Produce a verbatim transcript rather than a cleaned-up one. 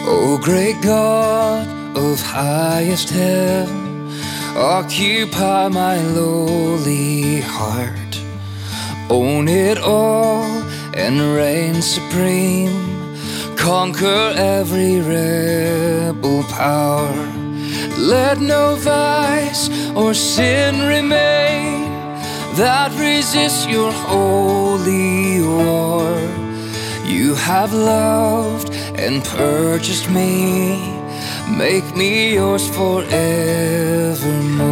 O great God of highest heaven, occupy my lowly heart. Own it all and reign supreme. Conquer every rebel power. Let no vice or sin remain that resists your holy war. You have loved and purchased me. Make me yours forevermore.